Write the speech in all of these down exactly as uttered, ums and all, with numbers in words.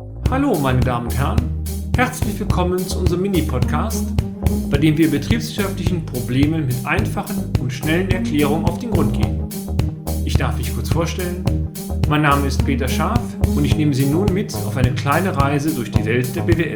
Hallo meine Damen und Herren, herzlich willkommen zu unserem Mini-Podcast, bei dem wir betriebswirtschaftlichen Problemen mit einfachen und schnellen Erklärungen auf den Grund gehen. Ich darf mich kurz vorstellen, mein Name ist Peter Scharf und ich nehme Sie nun mit auf eine kleine Reise durch die Welt der B W L.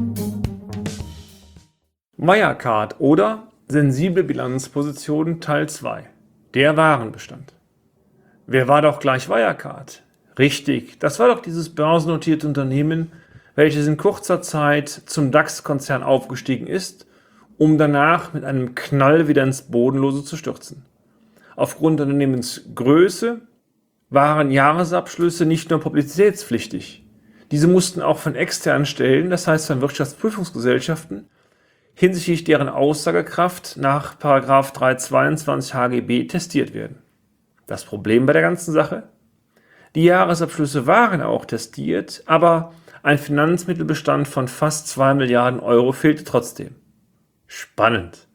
Wirecard oder sensible Bilanzpositionen Teil zwei. Der Warenbestand. Wer war doch gleich Wirecard? Richtig, das war doch dieses börsennotierte Unternehmen, welches in kurzer Zeit zum DAX-Konzern aufgestiegen ist, um danach mit einem Knall wieder ins Bodenlose zu stürzen. Aufgrund der Unternehmensgröße waren Jahresabschlüsse nicht nur publizitätspflichtig. Diese mussten auch von externen Stellen, das heißt von Wirtschaftsprüfungsgesellschaften, hinsichtlich deren Aussagekraft nach Paragraph dreihundertzweiundzwanzig H G B testiert werden. Das Problem bei der ganzen Sache? Die Jahresabschlüsse waren auch testiert, aber ein Finanzmittelbestand von fast zwei Milliarden Euro fehlte trotzdem. Spannend.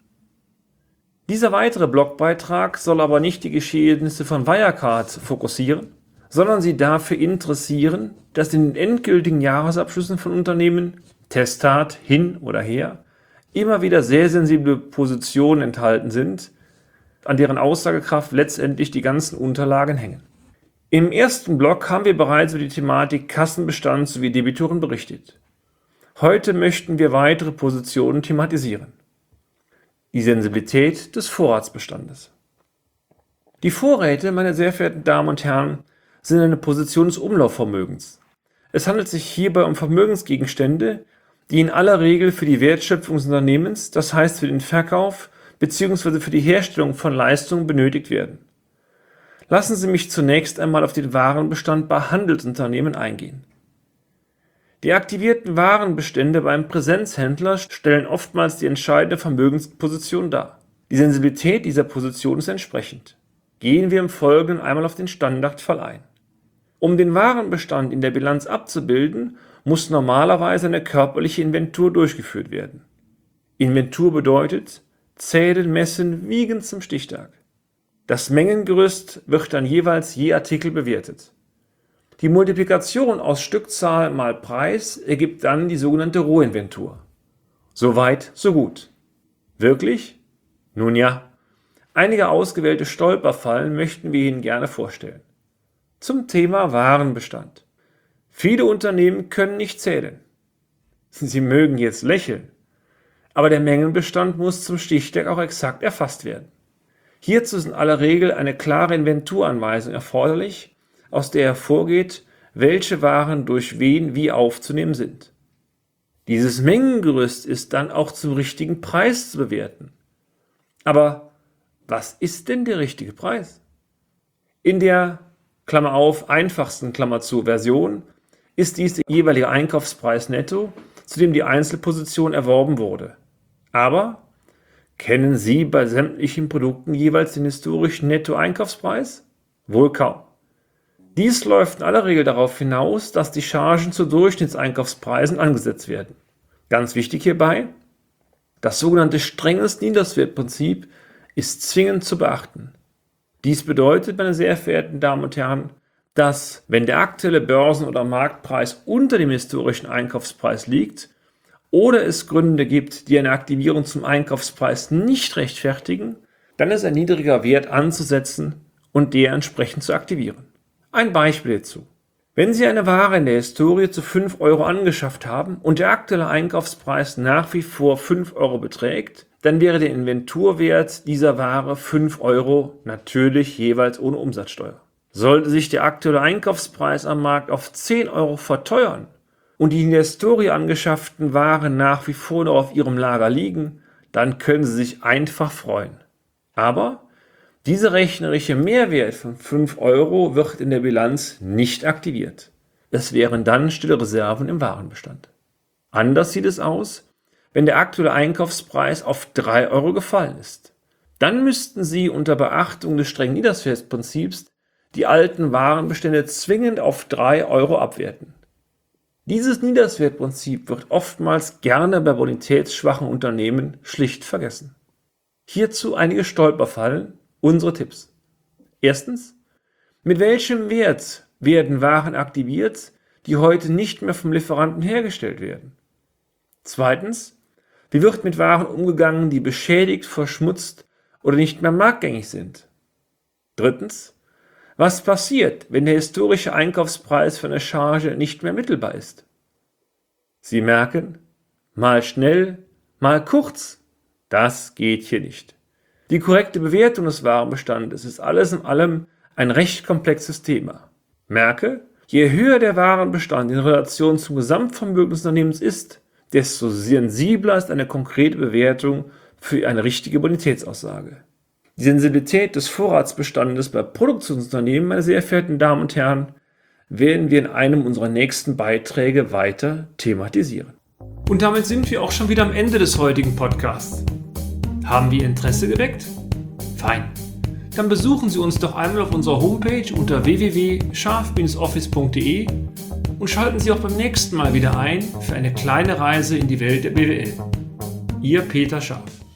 Dieser weitere Blogbeitrag soll aber nicht die Geschehnisse von Wirecard fokussieren, sondern Sie dafür interessieren, dass in den endgültigen Jahresabschlüssen von Unternehmen, Testat hin oder her, immer wieder sehr sensible Positionen enthalten sind, an deren Aussagekraft letztendlich die ganzen Unterlagen hängen. Im ersten Blog haben wir bereits über die Thematik Kassenbestand sowie Debitoren berichtet. Heute möchten wir weitere Positionen thematisieren. Die Sensibilität des Vorratsbestandes. Die Vorräte, meine sehr verehrten Damen und Herren, sind eine Position des Umlaufvermögens. Es handelt sich hierbei um Vermögensgegenstände, die in aller Regel für die Wertschöpfung des Unternehmens, das heißt für den Verkauf bzw. für die Herstellung von Leistungen benötigt werden. Lassen Sie mich zunächst einmal auf den Warenbestand bei Handelsunternehmen eingehen. Die aktivierten Warenbestände beim Präsenzhändler stellen oftmals die entscheidende Vermögensposition dar. Die Sensibilität dieser Position ist entsprechend. Gehen wir im Folgenden einmal auf den Standardfall ein. Um den Warenbestand in der Bilanz abzubilden, muss normalerweise eine körperliche Inventur durchgeführt werden. Inventur bedeutet zählen, messen, wiegen zum Stichtag. Das Mengengerüst wird dann jeweils je Artikel bewertet. Die Multiplikation aus Stückzahl mal Preis ergibt dann die sogenannte Rohinventur. Soweit, so gut. Wirklich? Nun ja, einige ausgewählte Stolperfallen möchten wir Ihnen gerne vorstellen. Zum Thema Warenbestand. Viele Unternehmen können nicht zählen. Sie mögen jetzt lächeln, aber der Mengenbestand muss zum Stichtag auch exakt erfasst werden. Hierzu ist in aller Regel eine klare Inventuranweisung erforderlich, aus der hervorgeht, welche Waren durch wen wie aufzunehmen sind. Dieses Mengengerüst ist dann auch zum richtigen Preis zu bewerten. Aber was ist denn der richtige Preis? In der, Klammer auf, einfachsten, Klammer zu, Version ist dies der jeweilige Einkaufspreis netto, zu dem die Einzelposition erworben wurde. Aber kennen Sie bei sämtlichen Produkten jeweils den historischen Nettoeinkaufspreis? Wohl kaum. Dies läuft in aller Regel darauf hinaus, dass die Chargen zu Durchschnittseinkaufspreisen angesetzt werden. Ganz wichtig hierbei, das sogenannte strenges Niederswertprinzip ist zwingend zu beachten. Dies bedeutet, meine sehr verehrten Damen und Herren, dass, wenn der aktuelle Börsen- oder Marktpreis unter dem historischen Einkaufspreis liegt, oder es Gründe gibt, die eine Aktivierung zum Einkaufspreis nicht rechtfertigen, dann ist ein niedriger Wert anzusetzen und der entsprechend zu aktivieren. Ein Beispiel hierzu. Wenn Sie eine Ware in der Historie zu fünf Euro angeschafft haben und der aktuelle Einkaufspreis nach wie vor fünf Euro beträgt, dann wäre der Inventurwert dieser Ware fünf Euro, natürlich jeweils ohne Umsatzsteuer. Sollte sich der aktuelle Einkaufspreis am Markt auf zehn Euro verteuern, und die in der Historie angeschafften Waren nach wie vor noch auf Ihrem Lager liegen, dann können Sie sich einfach freuen. Aber dieser rechnerische Mehrwert von fünf Euro wird in der Bilanz nicht aktiviert. Es wären dann stille Reserven im Warenbestand. Anders sieht es aus, wenn der aktuelle Einkaufspreis auf drei Euro gefallen ist. Dann müssten Sie unter Beachtung des strengen Niederswertprinzips die alten Warenbestände zwingend auf drei Euro abwerten. Dieses Niederswertprinzip wird oftmals gerne bei bonitätsschwachen Unternehmen schlicht vergessen. Hierzu einige Stolperfallen, unsere Tipps. Erstens, mit welchem Wert werden Waren aktiviert, die heute nicht mehr vom Lieferanten hergestellt werden? Zweitens, wie wird mit Waren umgegangen, die beschädigt, verschmutzt oder nicht mehr marktgängig sind? Drittens, was passiert, wenn der historische Einkaufspreis für eine Charge nicht mehr mittelbar ist? Sie merken, mal schnell, mal kurz, das geht hier nicht. Die korrekte Bewertung des Warenbestandes ist alles in allem ein recht komplexes Thema. Merke, je höher der Warenbestand in Relation zum Gesamtvermögen des Unternehmens ist, desto sensibler ist eine konkrete Bewertung für eine richtige Bonitätsaussage. Die Sensibilität des Vorratsbestandes bei Produktionsunternehmen, meine sehr verehrten Damen und Herren, werden wir in einem unserer nächsten Beiträge weiter thematisieren. Und damit sind wir auch schon wieder am Ende des heutigen Podcasts. Haben wir Interesse geweckt? Fein. Dann besuchen Sie uns doch einmal auf unserer Homepage unter w w w punkt scharf Bindestrich office punkt de und schalten Sie auch beim nächsten Mal wieder ein für eine kleine Reise in die Welt der B W L. Ihr Peter Scharf.